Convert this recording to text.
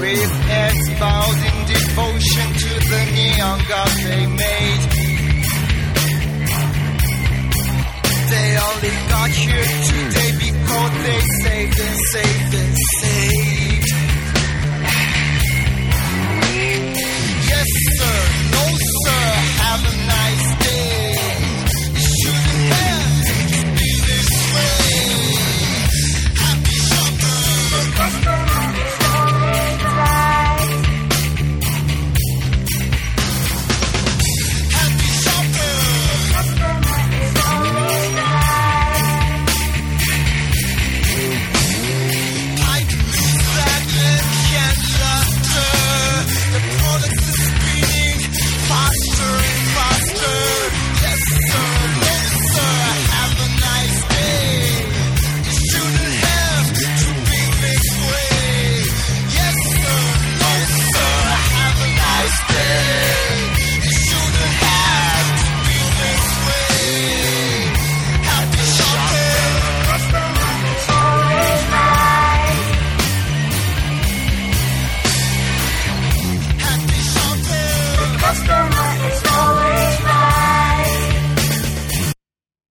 with heads bowed in devotion to the neon god they made. They only got here today because they saved and saved and saved.